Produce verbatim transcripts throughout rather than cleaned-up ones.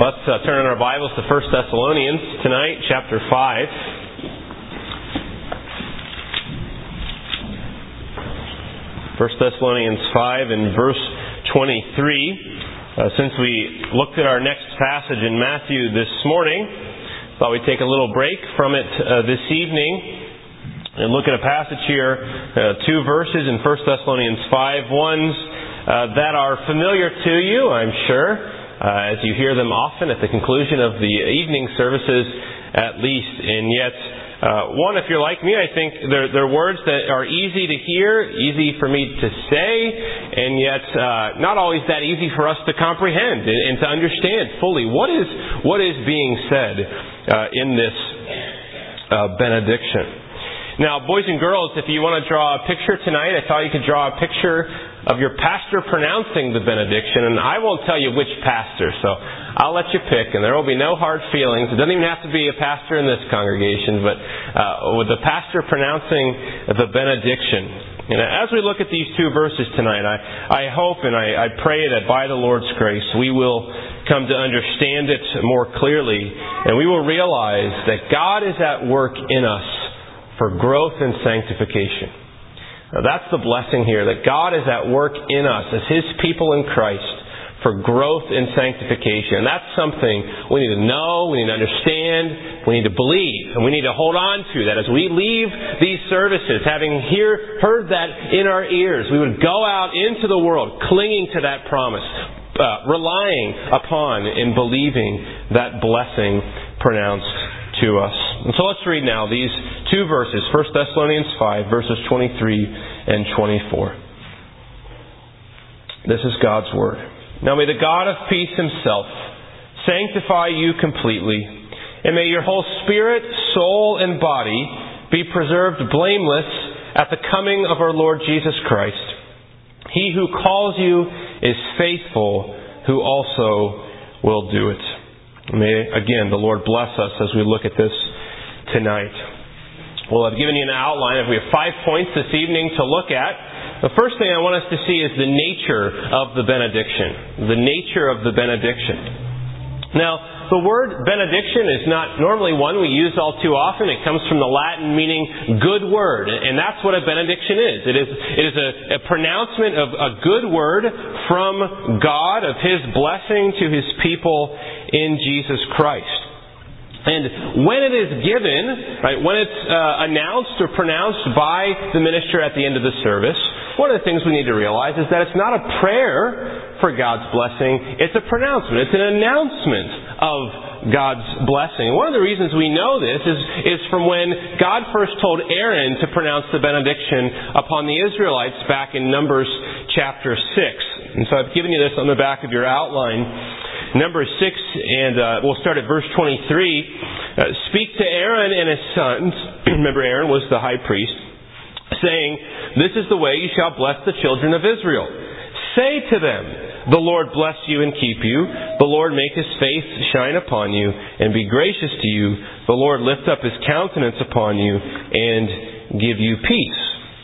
Let's uh, turn in our Bibles to First Thessalonians tonight, chapter five. First Thessalonians five and verse twenty-three. Uh, since we looked at our next passage in Matthew this morning, thought we'd take a little break from it uh, this evening and look at a passage here, uh, two verses in First Thessalonians five, ones uh, that are familiar to you, I'm sure. Uh, as you hear them often at the conclusion of the evening services, at least. And yet, uh, one, if you're like me, I think they're, they're words that are easy to hear, easy for me to say, and yet uh, not always that easy for us to comprehend and, and to understand fully what is what is being said uh, in this uh, benediction. Now, boys and girls, if you want to draw a picture tonight, I thought you could draw a picture of your pastor pronouncing the benediction, and I won't tell you which pastor, so I'll let you pick, and there will be no hard feelings. It doesn't even have to be a pastor in this congregation, but uh, with the pastor pronouncing the benediction. And as we look at these two verses tonight, I, I hope and I, I pray that by the Lord's grace we will come to understand it more clearly, and we will realize that God is at work in us for growth and sanctification. Now, that's the blessing here, that God is at work in us as His people in Christ for growth and sanctification. And that's something we need to know, we need to understand, we need to believe, and we need to hold on to that as we leave these services, having hear, heard that in our ears, we would go out into the world clinging to that promise, uh, relying upon and believing that blessing pronounced to us. And so let's read now these two verses, First Thessalonians five, verses twenty-three and twenty-four. This is God's Word. Now may the God of peace Himself sanctify you completely, and may your whole spirit, soul, and body be preserved blameless at the coming of our Lord Jesus Christ. He who calls you is faithful, who also will do it. May, again, the Lord bless us as we look at this tonight. Well, I've given you an outline. We have five points this evening to look at. The first thing I want us to see is the nature of the benediction. The nature of the benediction. Now, the word benediction is not normally one we use all too often. It comes from the Latin meaning good word. And that's what a benediction is. It is, it is a, a pronouncement of a good word from God, of His blessing to His people in Jesus Christ. And when it is given, right, when it's uh, announced or pronounced by the minister at the end of the service, one of the things we need to realize is that it's not a prayer for God's blessing, it's a pronouncement, it's an announcement of God's blessing. And one of the reasons we know this is, is from when God first told Aaron to pronounce the benediction upon the Israelites back in Numbers chapter six. And so I've given you this on the back of your outline. Number six, and uh, we'll start at verse twenty-three. Uh, Speak to Aaron and his sons. Remember, Aaron was the high priest, saying, This is the way you shall bless the children of Israel. Say to them, The Lord bless you and keep you. The Lord make His face shine upon you and be gracious to you. The Lord lift up His countenance upon you and give you peace.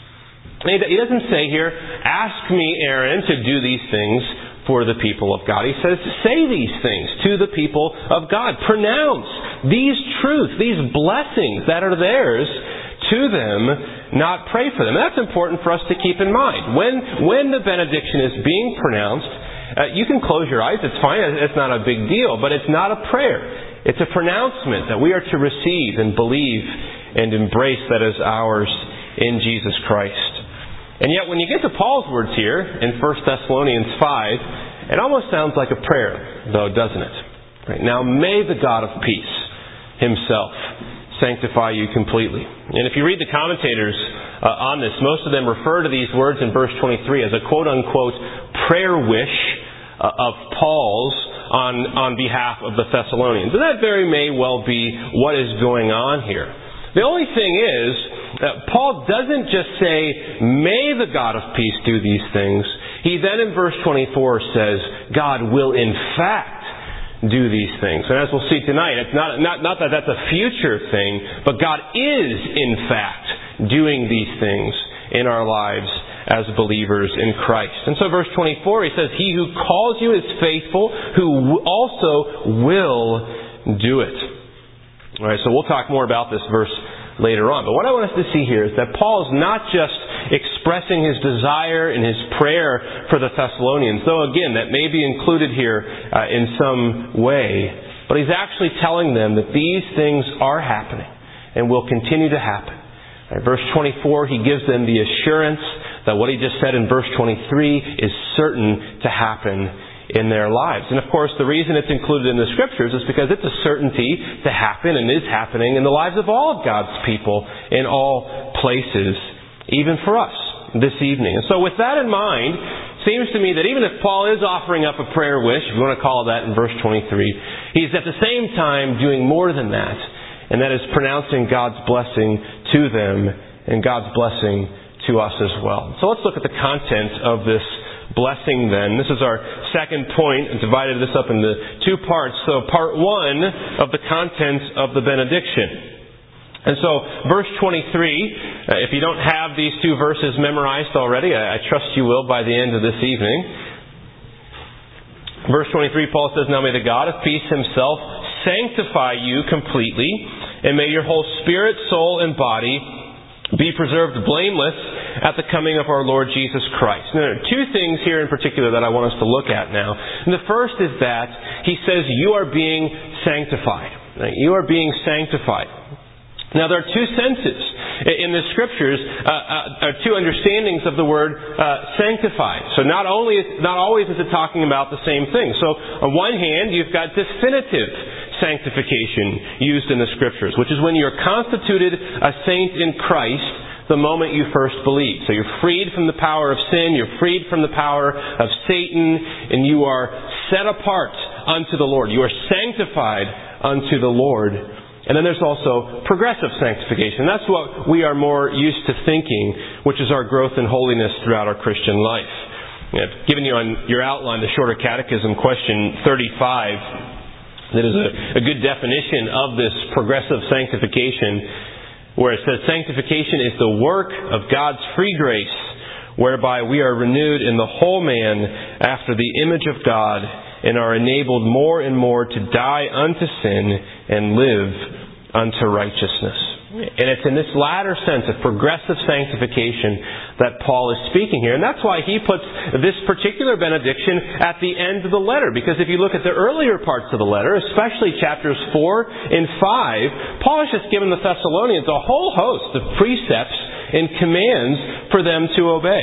And he doesn't say here, Ask me, Aaron, to do these things for the people of God. He says, say these things to the people of God. Pronounce these truths, these blessings that are theirs to them, not pray for them. That's important for us to keep in mind. When, when the benediction is being pronounced, uh, you can close your eyes, it's fine, it's not a big deal, but it's not a prayer. It's a pronouncement that we are to receive and believe and embrace that is ours in Jesus Christ. And yet when you get to Paul's words here in First Thessalonians five, it almost sounds like a prayer, though, doesn't it? Right? Now may the God of peace Himself sanctify you completely. And if you read the commentators uh, on this, most of them refer to these words in verse twenty-three as a quote-unquote prayer wish uh, of Paul's on, on behalf of the Thessalonians. And that very may well be what is going on here. The only thing is, Uh, Paul doesn't just say, may the God of peace do these things. He then in verse twenty-four says, God will in fact do these things. And as we'll see tonight, it's not, not, not that that's a future thing, but God is in fact doing these things in our lives as believers in Christ. And so verse twenty-four, he says, He who calls you is faithful, who also will do it. All right, so we'll talk more about this verse later on. But what I want us to see here is that Paul is not just expressing his desire and his prayer for the Thessalonians, though again, that may be included here uh, in some way, but he's actually telling them that these things are happening and will continue to happen. Right, verse twenty-four, he gives them the assurance that what he just said in verse twenty-three is certain to happen in their lives. And of course, the reason it's included in the Scriptures is because it's a certainty to happen and is happening in the lives of all of God's people in all places, even for us this evening. And so with that in mind, it seems to me that even if Paul is offering up a prayer wish, if you want to call that in verse twenty-three, he's at the same time doing more than that, and that is pronouncing God's blessing to them and God's blessing to us as well. So let's look at the content of this blessing then. This is our second point. I divided this up into two parts. So part one of the contents of the benediction. And so verse twenty-three, uh, if you don't have these two verses memorized already, I, I trust you will by the end of this evening. Verse twenty-three, Paul says, Now may the God of peace himself sanctify you completely, and may your whole spirit, soul, and body be preserved blameless at the coming of our Lord Jesus Christ. Now, there are two things here in particular that I want us to look at now. And the first is that he says you are being sanctified. Right? You are being sanctified. Now, there are two senses in the Scriptures, uh, uh, two understandings of the word uh, sanctified. So not only is, not always is it talking about the same thing. So on one hand, you've got definitive sanctification used in the Scriptures, which is when you're constituted a saint in Christ the moment you first believe. So you're freed from the power of sin, you're freed from the power of Satan, and you are set apart unto the Lord. You are sanctified unto the Lord. And then there's also progressive sanctification. That's what we are more used to thinking, which is our growth in holiness throughout our Christian life. I've given you on your outline the Shorter Catechism, question thirty-five. That is a, a good definition of this progressive sanctification, where it says sanctification is the work of God's free grace, whereby we are renewed in the whole man after the image of God, and are enabled more and more to die unto sin and live unto righteousness. And it's in this latter sense of progressive sanctification that Paul is speaking here. And that's why he puts this particular benediction at the end of the letter. Because if you look at the earlier parts of the letter, especially chapters four and five, Paul has just given the Thessalonians a whole host of precepts and commands for them to obey.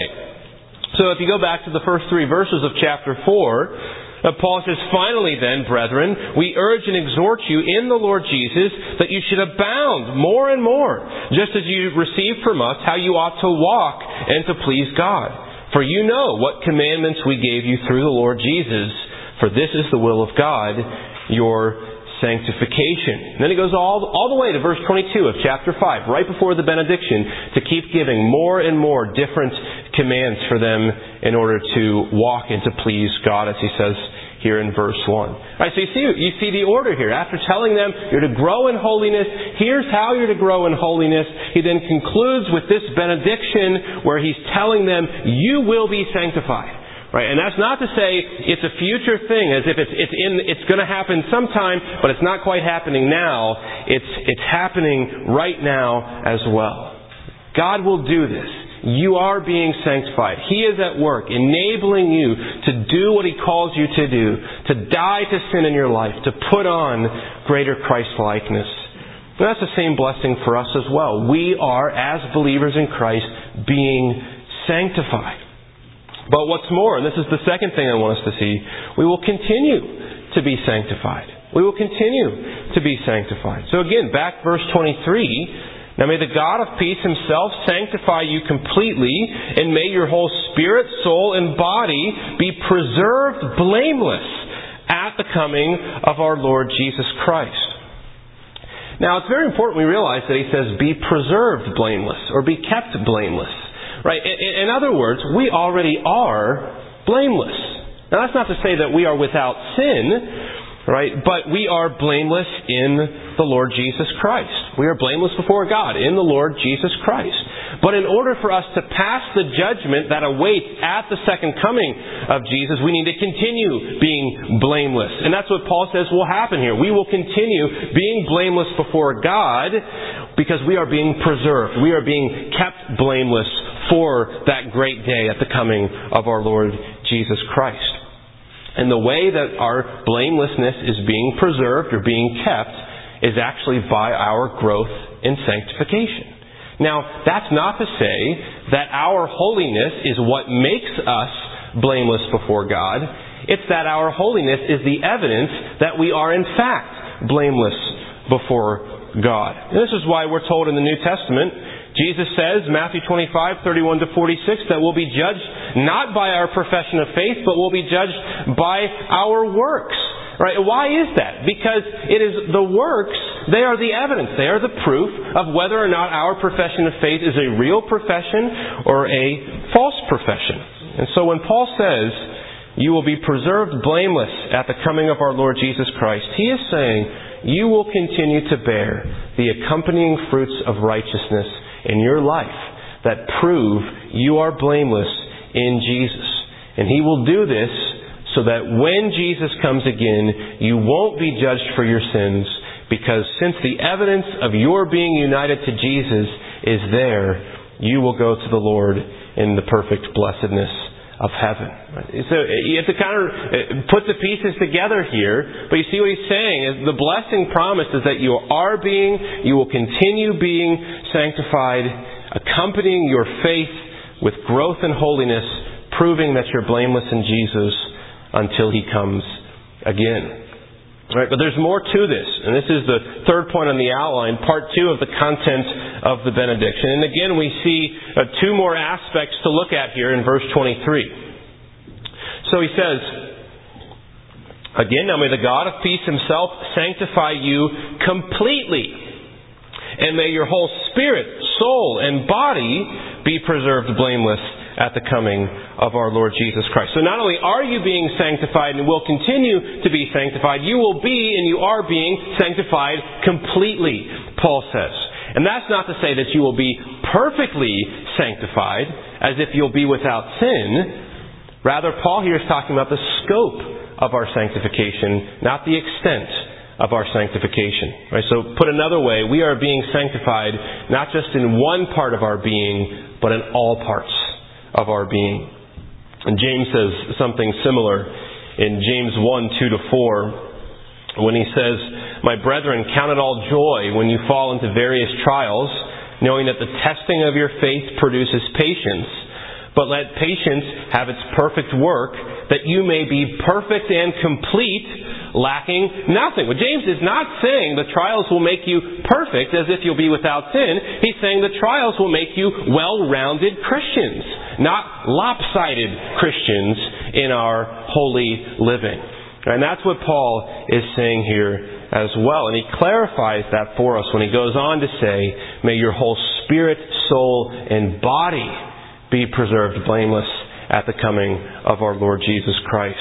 So if you go back to the first three verses of chapter four, Uh, Paul says, Finally then, brethren, we urge and exhort you in the Lord Jesus that you should abound more and more, just as you received from us how you ought to walk and to please God. For you know what commandments we gave you through the Lord Jesus, for this is the will of God, your sanctification. And then he goes all, all the way to verse twenty-two of chapter five, right before the benediction, to keep giving more and more different commands for them in order to walk and to please God, as he says here in verse one. All right, so you see, you see the order here. After telling them you're to grow in holiness, here's how you're to grow in holiness. He then concludes with this benediction where he's telling them you will be sanctified. Right, and that's not to say it's a future thing, as if it's it's in it's going to happen sometime, but it's not quite happening now. It's it's happening right now as well. God will do this. You are being sanctified. He is at work, enabling you to do what He calls you to do, to die to sin in your life, to put on greater Christ-likeness. And that's the same blessing for us as well. We are, as believers in Christ, being sanctified. But what's more, and this is the second thing I want us to see, we will continue to be sanctified. We will continue to be sanctified. So again, back verse twenty-three, now may the God of peace Himself sanctify you completely, and may your whole spirit, soul, and body be preserved blameless at the coming of our Lord Jesus Christ. Now it's very important we realize that he says be preserved blameless, or be kept blameless. Right? In other words, we already are blameless. Now that's not to say that we are without sin, Right? But we are blameless in the Lord Jesus Christ. We are blameless before God in the Lord Jesus Christ. But in order for us to pass the judgment that awaits at the second coming of Jesus, we need to continue being blameless. And that's what Paul says will happen here. We will continue being blameless before God because we are being preserved. We are being kept blameless for that great day at the coming of our Lord Jesus Christ. And the way that our blamelessness is being preserved or being kept is actually by our growth in sanctification. Now, that's not to say that our holiness is what makes us blameless before God. It's that our holiness is the evidence that we are in fact blameless before God. And this is why we're told in the New Testament, Jesus says, Matthew twenty-five, thirty-one to forty-six, that we'll be judged not by our profession of faith, but we'll be judged by our works. Right? Why is that? Because it is the works, they are the evidence, they are the proof of whether or not our profession of faith is a real profession or a false profession. And so when Paul says, you will be preserved blameless at the coming of our Lord Jesus Christ, he is saying, you will continue to bear the accompanying fruits of righteousness in your life that prove you are blameless in Jesus. And He will do this so that when Jesus comes again, you won't be judged for your sins, because since the evidence of your being united to Jesus is there, you will go to the Lord in the perfect blessedness of heaven. So you have to kind of put the pieces together here, but you see what he's saying is the blessing promise is that you are being, you will continue being sanctified, accompanying your faith with growth in holiness, proving that you're blameless in Jesus until He comes again. Right, but there's more to this, and this is the third point on the outline, part two of the content of the benediction. And again, we see uh, two more aspects to look at here in verse twenty-three. So he says, again, now may the God of peace Himself sanctify you completely, and may your whole spirit, soul, and body be preserved blameless at the coming of our Lord Jesus Christ. So not only are you being sanctified and will continue to be sanctified, you will be and you are being sanctified completely, Paul says. And that's not to say that you will be perfectly sanctified, as if you'll be without sin. Rather, Paul here is talking about the scope of our sanctification, not the extent of our sanctification. Right? So put another way, we are being sanctified not just in one part of our being, but in all parts of our being. And James says something similar in James one, two to four, when he says, my brethren, count it all joy when you fall into various trials, knowing that the testing of your faith produces patience. But let patience have its perfect work, that you may be perfect and complete, lacking nothing. Well, James is not saying the trials will make you perfect as if you'll be without sin. He's saying the trials will make you well-rounded Christians, not lopsided Christians in our holy living. And that's what Paul is saying here as well. And he clarifies that for us when he goes on to say, may your whole spirit, soul, and body be preserved blameless at the coming of our Lord Jesus Christ.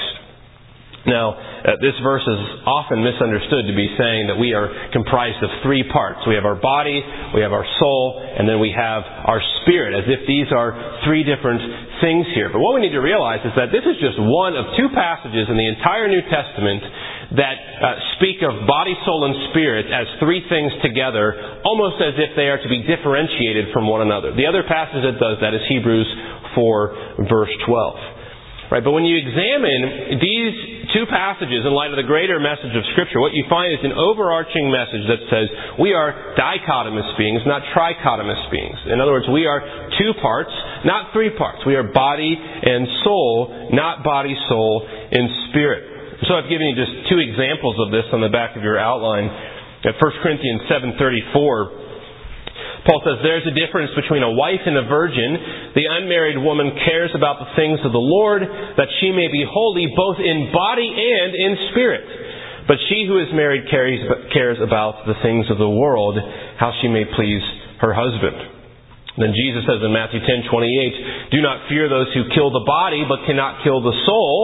Now, uh, this verse is often misunderstood to be saying that we are comprised of three parts. We have our body, we have our soul, and then we have our spirit, as if these are three different things here. But what we need to realize is that this is just one of two passages in the entire New Testament that uh, speak of body, soul, and spirit as three things together, almost as if they are to be differentiated from one another. The other passage that does that is Hebrews four, verse twelve. Right, but when you examine these two passages in light of the greater message of Scripture, what you find is an overarching message that says we are dichotomous beings, not trichotomous beings. In other words, we are two parts, not three parts. We are body and soul, not body, soul, and spirit. So I've given you just two examples of this on the back of your outline. At First Corinthians seven thirty-four, Paul says, there's a difference between a wife and a virgin. The unmarried woman cares about the things of the Lord, that she may be holy both in body and in spirit. But she who is married cares, cares about the things of the world, how she may please her husband. Then Jesus says in Matthew ten twenty-eight, do not fear those who kill the body, but cannot kill the soul,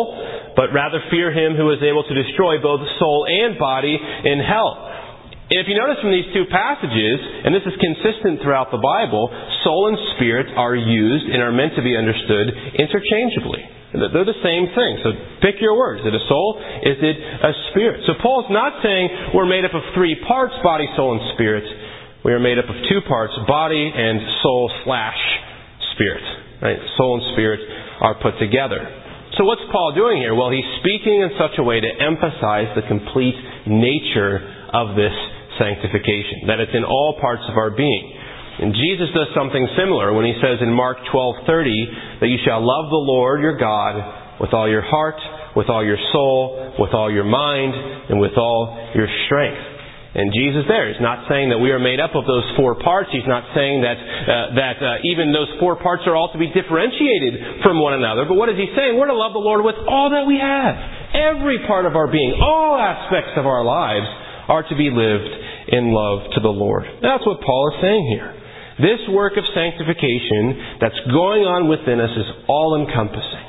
but rather fear him who is able to destroy both soul and body in hell. And if you notice from these two passages, and this is consistent throughout the Bible, soul and spirit are used and are meant to be understood interchangeably. They're the same thing. So pick your words. Is it a soul? Is it a spirit? So Paul's not saying we're made up of three parts, body, soul, and spirit. We are made up of two parts, body and soul slash spirit. Right? Soul and spirit are put together. So what's Paul doing here? Well, he's speaking in such a way to emphasize the complete nature of this sanctification, that it's in all parts of our being. And Jesus does something similar when he says in Mark twelve thirty that you shall love the Lord your God with all your heart, with all your soul, with all your mind, and with all your strength. And Jesus there is not saying that we are made up of those four parts. He's not saying that uh, that uh, even those four parts are all to be differentiated from one another. But what is he saying? We're to love the Lord with all that we have. Every part of our being, all aspects of our lives are to be lived in love to the Lord. That's what Paul is saying here. This work of sanctification that's going on within us is all-encompassing.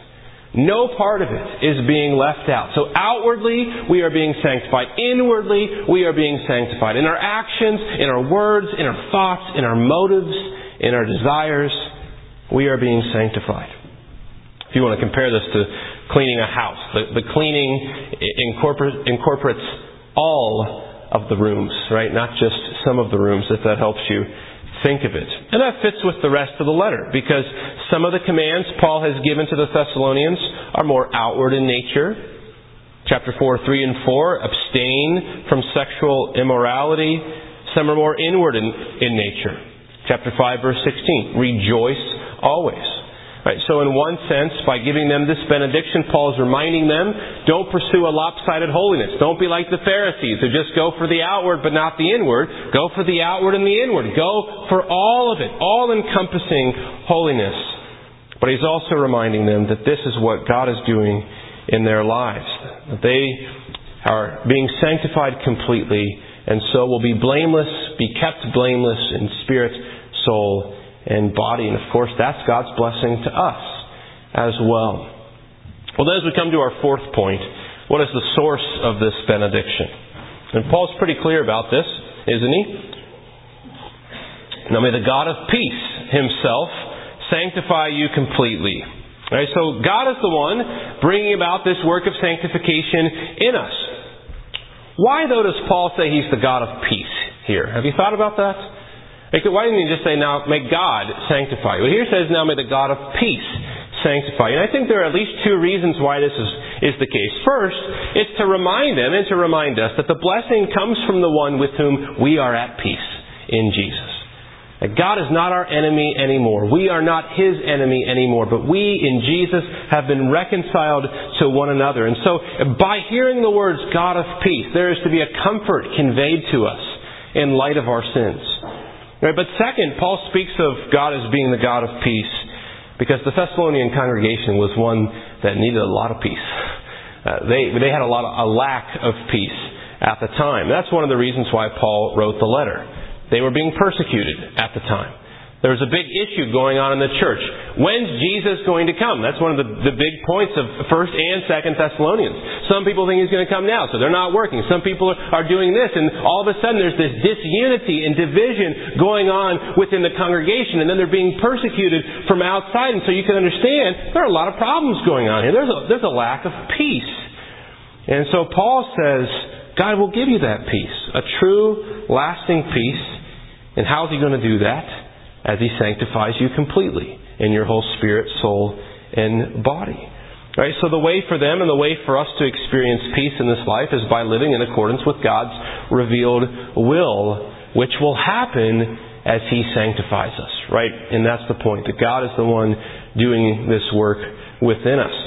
No part of it is being left out. So outwardly, we are being sanctified. Inwardly, we are being sanctified. In our actions, in our words, in our thoughts, in our motives, in our desires, we are being sanctified. If you want to compare this to cleaning a house, the, the cleaning incorpor- incorporates all of the rooms, right? Not just some of the rooms, if that helps you think of it. And that fits with the rest of the letter, because some of the commands Paul has given to the Thessalonians are more outward in nature. Chapter four, three, and four, abstain from sexual immorality. Some are more inward in, in nature. Chapter five, verse sixteen, rejoice always. Right, so in one sense, by giving them this benediction, Paul is reminding them, don't pursue a lopsided holiness. Don't be like the Pharisees who just go for the outward but not the inward. Go for the outward and the inward. Go for all of it, all-encompassing holiness. But he's also reminding them that this is what God is doing in their lives. That they are being sanctified completely, and so will be blameless, be kept blameless in spirit, soul, and body. And of course, that's God's blessing to us as well. Well, then as we come to our fourth point, what is the source of this benediction? And Paul's pretty clear about this, isn't he? Now may the God of peace himself sanctify you completely. All right, so God is the one bringing about this work of sanctification in us. Why, though, does Paul say he's the God of peace here? Have you thought about that? Why didn't he just say, now, may God sanctify you? Well, here it says, now may the God of peace sanctify you. And I think there are at least two reasons why this is, is the case. First, it's to remind them and to remind us that the blessing comes from the one with whom we are at peace in Jesus. That God is not our enemy anymore. We are not His enemy anymore. But we in Jesus have been reconciled to one another. And so by hearing the words God of peace, there is to be a comfort conveyed to us in light of our sins. Right, but second, Paul speaks of God as being the God of peace because the Thessalonian congregation was one that needed a lot of peace. Uh, they they had a lot of, a lack of peace at the time. That's one of the reasons why Paul wrote the letter. They were being persecuted at the time. There was a big issue going on in the church. When's Jesus going to come? That's one of the, the big points of First and Second Thessalonians. Some people think He's going to come now, so they're not working. Some people are doing this, and all of a sudden there's this disunity and division going on within the congregation, and then they're being persecuted from outside. And so you can understand there are a lot of problems going on here. There's a, there's a lack of peace. And so Paul says, God will give you that peace, a true, lasting peace. And how is He going to do that? As He sanctifies you completely in your whole spirit, soul, and body. Right? So the way for them and the way for us to experience peace in this life is by living in accordance with God's revealed will, which will happen as He sanctifies us. Right? And that's the point, that God is the one doing this work within us.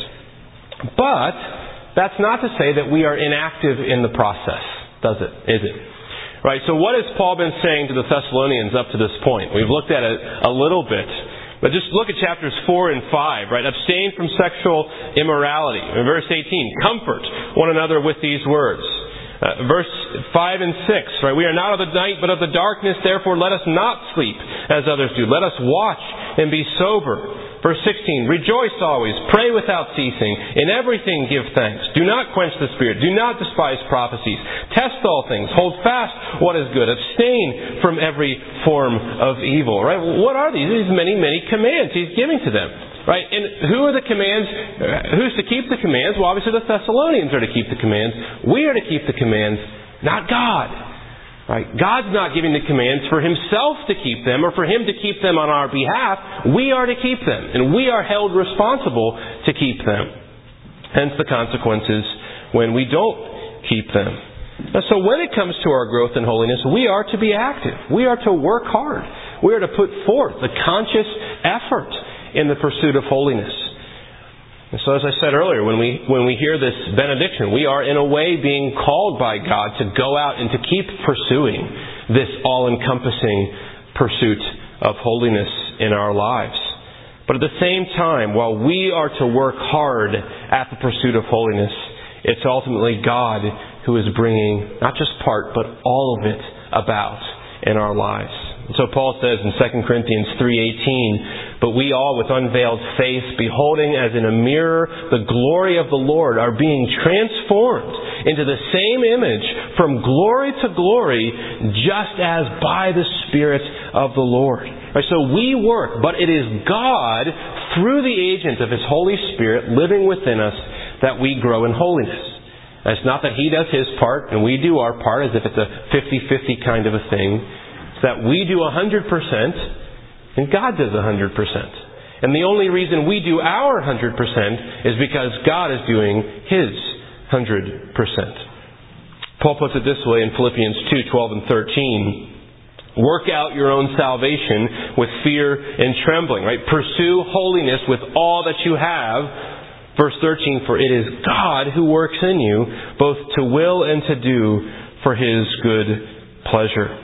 But that's not to say that we are inactive in the process, does it? Is it? Right, so what has Paul been saying to the Thessalonians up to this point? We've looked at it a little bit. But just look at chapters four and five, right? Abstain from sexual immorality. In verse eighteen, comfort one another with these words. Uh, verse five and six, right? We are not of the night but of the darkness, therefore let us not sleep as others do. Let us watch and be sober. Verse sixteen, rejoice always, pray without ceasing, in everything give thanks. Do not quench the Spirit, do not despise prophecies. Test all things, hold fast what is good, abstain from every form of evil. Right? What are these? These many, many commands He's giving to them. Right? And who are the commands? Who's to keep the commands? Well, obviously the Thessalonians are to keep the commands. We are to keep the commands, not God. Right? God's not giving the commands for Himself to keep them or for Him to keep them on our behalf. We are to keep them. And we are held responsible to keep them. Hence the consequences when we don't keep them. So when it comes to our growth in holiness, we are to be active. We are to work hard. We are to put forth a conscious effort in the pursuit of holiness. And so as I said earlier, when we when we hear this benediction, we are in a way being called by God to go out and to keep pursuing this all-encompassing pursuit of holiness in our lives. But at the same time, while we are to work hard at the pursuit of holiness, it's ultimately God who is bringing not just part, but all of it about in our lives. So Paul says in Second Corinthians three eighteen, but we all with unveiled face, beholding as in a mirror the glory of the Lord, are being transformed into the same image from glory to glory, just as by the Spirit of the Lord. Right, so we work, but it is God, through the agent of His Holy Spirit living within us, that we grow in holiness. And it's not that He does His part and we do our part as if it's a fifty-fifty kind of a thing. It's that we do one hundred percent and God does one hundred percent. And the only reason we do our one hundred percent is because God is doing His one hundred percent. Paul puts it this way in Philippians two twelve and thirteen. Work out your own salvation with fear and trembling. Right? Pursue holiness with all that you have. Verse thirteen, for it is God who works in you, both to will and to do for His good pleasure.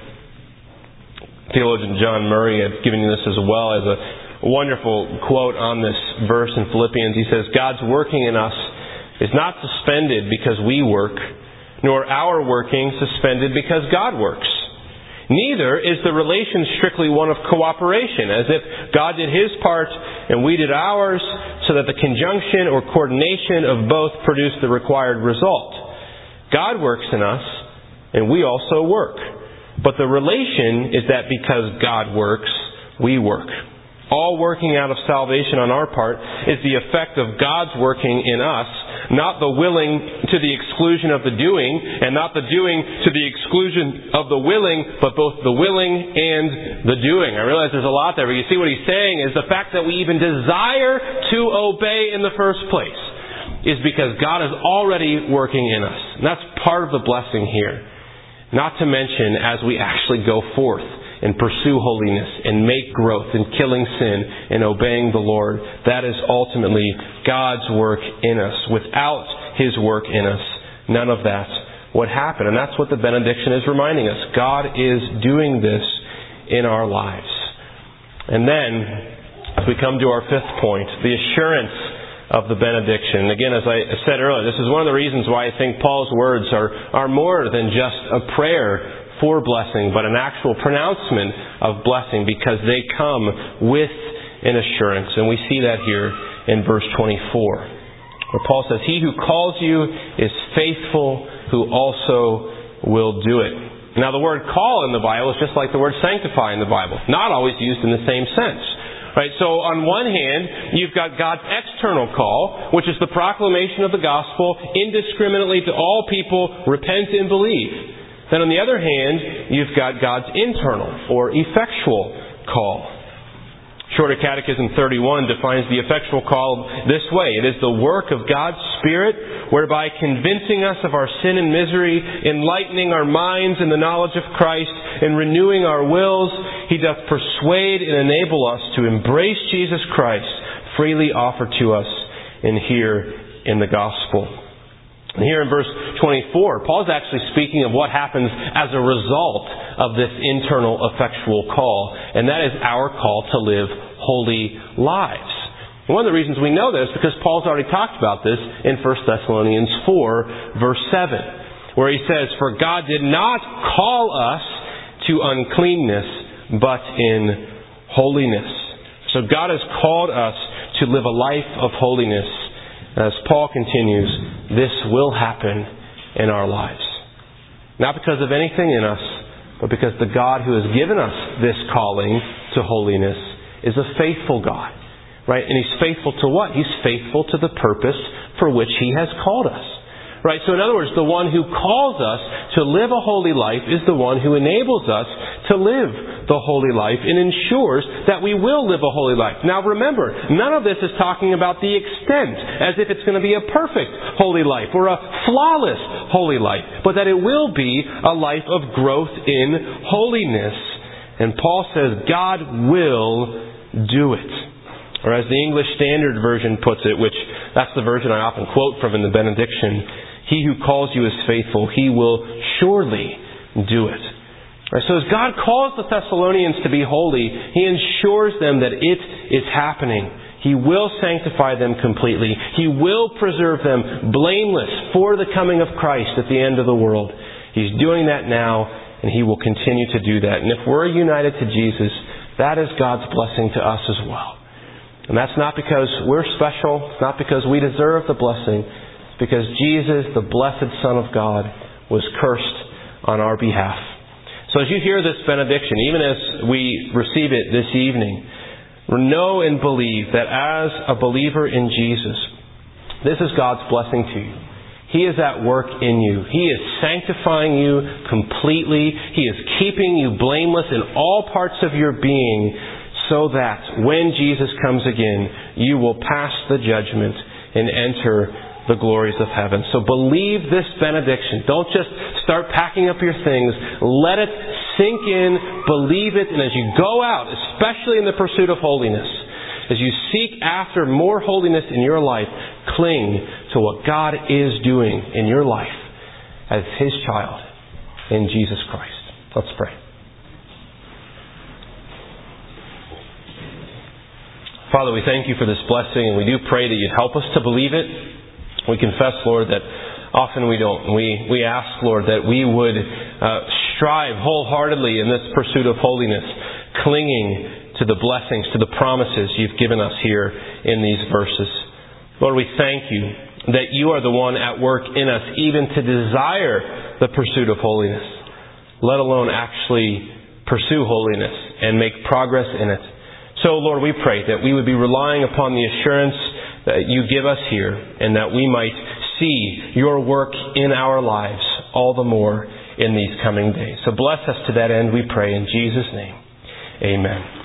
Theologian John Murray had given you this as well as a wonderful quote on this verse in Philippians. He says, God's working in us is not suspended because we work, nor our working suspended because God works. Neither is the relation strictly one of cooperation, as if God did His part and we did ours, so that the conjunction or coordination of both produced the required result. God works in us, and we also work. But the relation is that because God works, we work. All working out of salvation on our part is the effect of God's working in us, not the willing to the exclusion of the doing, and not the doing to the exclusion of the willing, but both the willing and the doing. I realize there's a lot there, but you see what he's saying is the fact that we even desire to obey in the first place is because God is already working in us. And that's part of the blessing here. Not to mention as we actually go forth and pursue holiness and make growth in killing sin and obeying the Lord. That is ultimately God's work in us. Without His work in us, none of that would happen. And that's what the benediction is reminding us. God is doing this in our lives. And then, as we come to our fifth point, the assurance of the benediction. Again, as I said earlier, this is one of the reasons why I think Paul's words are, are more than just a prayer for blessing, but an actual pronouncement of blessing, because they come with an assurance. And we see that here in verse twenty-four, where Paul says, He who calls you is faithful, who also will do it. Now, the word call in the Bible is just like the word sanctify in the Bible, not always used in the same sense. Right, so on one hand, you've got God's external call, which is the proclamation of the gospel indiscriminately to all people, repent and believe. Then on the other hand, you've got God's internal or effectual call. Shorter Catechism thirty-one defines the effectual call this way. It is the work of God's Spirit, whereby convincing us of our sin and misery, enlightening our minds in the knowledge of Christ, and renewing our wills, He doth persuade and enable us to embrace Jesus Christ, freely offered to us in here in the gospel. And here in verse twenty-four, Paul's actually speaking of what happens as a result of this internal effectual call. And that is our call to live holy lives. And one of the reasons we know this is because Paul's already talked about this in First Thessalonians four, verse seven, where he says, For God did not call us to uncleanness, but in holiness. So God has called us to live a life of holiness. As Paul continues, this will happen in our lives. Not because of anything in us, but because the God who has given us this calling to holiness is a faithful God. Right? And He's faithful to what? He's faithful to the purpose for which He has called us. Right? So in other words, the one who calls us to live a holy life is the one who enables us to live the holy life and ensures that we will live a holy life. Now remember, none of this is talking about the extent as if it's going to be a perfect holy life or a flawless holy life, but that it will be a life of growth in holiness. And Paul says God will do it. Or as the English Standard Version puts it, which that's the version I often quote from in the benediction, He who calls you is faithful. He will surely do it. Right, so as God calls the Thessalonians to be holy, He ensures them that it is happening. He will sanctify them completely. He will preserve them blameless for the coming of Christ at the end of the world. He's doing that now, and He will continue to do that. And if we're united to Jesus, that is God's blessing to us as well. And that's not because we're special. It's not because we deserve the blessing. It's because Jesus, the blessed Son of God, was cursed on our behalf. So as you hear this benediction, even as we receive it this evening, know and believe that as a believer in Jesus, this is God's blessing to you. He is at work in you. He is sanctifying you completely. He is keeping you blameless in all parts of your being, so that when Jesus comes again, you will pass the judgment and enter the glories of heaven. So believe this benediction. Don't just start packing up your things. Let it sink in. Believe it. And as you go out, especially in the pursuit of holiness, as you seek after more holiness in your life, cling to what God is doing in your life as His child in Jesus Christ. Let's pray. Father, we thank You for this blessing, and we do pray that You'd help us to believe it. We confess, Lord, that often we don't. We we ask, Lord, that we would uh, strive wholeheartedly in this pursuit of holiness, clinging to the blessings, to the promises You've given us here in these verses. Lord, we thank You that You are the one at work in us, even to desire the pursuit of holiness, let alone actually pursue holiness and make progress in it. So, Lord, we pray that we would be relying upon the assurance that You give us here, and that we might see Your work in our lives all the more in these coming days. So bless us to that end, we pray in Jesus' name. Amen.